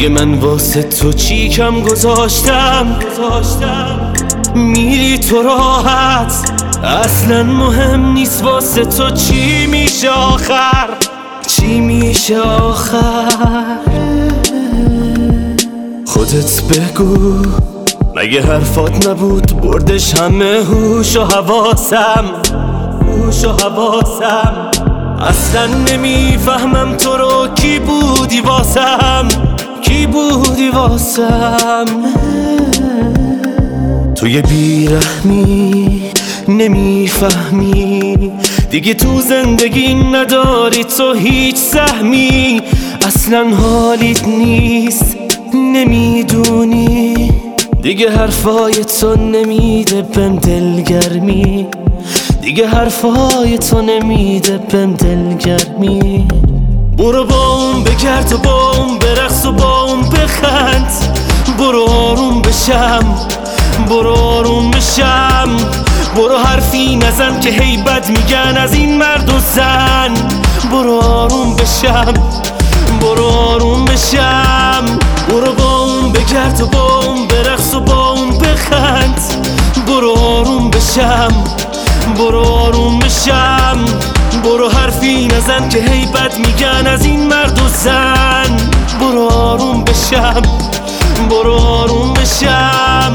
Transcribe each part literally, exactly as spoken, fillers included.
دیگه من واسه تو چی کم گذاشتم گذاشتم میری تو راحت، اصلا مهم نیست واسه تو چی میشه آخر، چی میشه آخر. خودت بگو مگه حرفات نبود بردش همه هوش و حواسم، هوش و حواسم. اصلا نمیفهمم تو رو، کی بودی واسم، کی بودی واسم. تو یه بیرحمی نمیفهمی دیگه تو زندگی نداری تو هیچ سهمی، اصلا حالیت نیست نمیدونی دیگه حرفای تو نمیده بهم دلگرمی، دیگه حرفای تو نمیده بهم دلگرمی. برو با اون بگرد و با اون برقص و با اون بخند، برو آروم بشم برو آروم بشم، برو حرفی نزن که هی بد میگن از این مرد و زن، برو آروم بشم برو آروم بشم. برو با اون بگرد و با اون برقص و با اون بخند، برو آروم بشم برو آروم بشم، برو حرفی نزن که هی بد میگن از این مرد و زن، برو آروم بشم برو آروم بشم.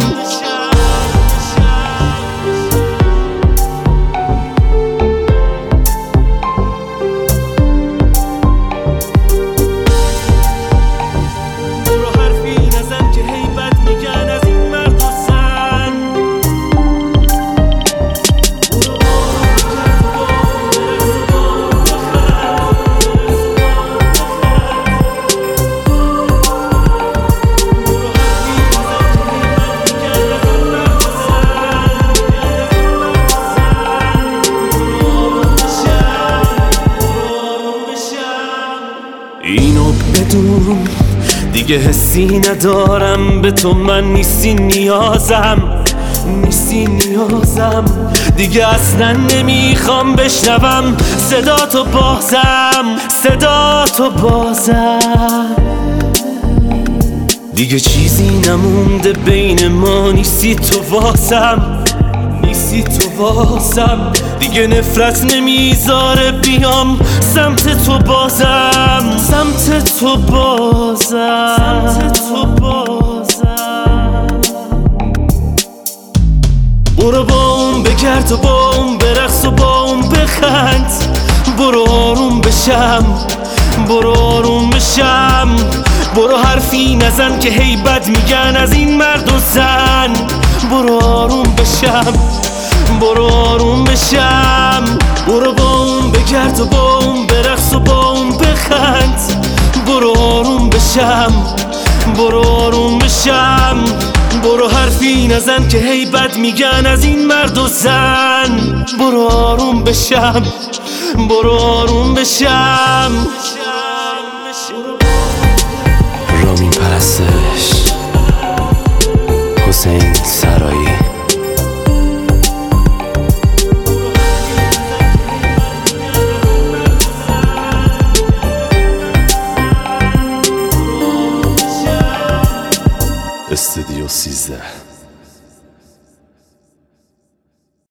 اینو بدون دیگه حسی ندارم به تو، من نیستی نیازم نیستی نیازم، دیگه اصلا نمیخوام بشنوم صدا تو بازم صدا تو بازم. دیگه چیزی نمونده بین ما، نیستی تو واسم نیستی تو واسم، دیگه نفرت نمیذاره بیام سمت تو بازم سمت تو بازم سمت تو بازم. برو با اون بگرد و با اون برقص و با اون بخند، برو آروم بشم برو آروم بشم، برو حرفی نزن که هی بد میگن از این مرد و زن، برو آروم بشم برو آروم بشم. برو با اون بگرد و با اون برقص و با اون بخند، برو آروم بشم برو آروم بشم، برو حرفی نزن که هی بد میگن از این مرد و زن، برو آروم بشم برو آروم بشم. رامین پرستش، حسین سرایی. استودیو سیزده.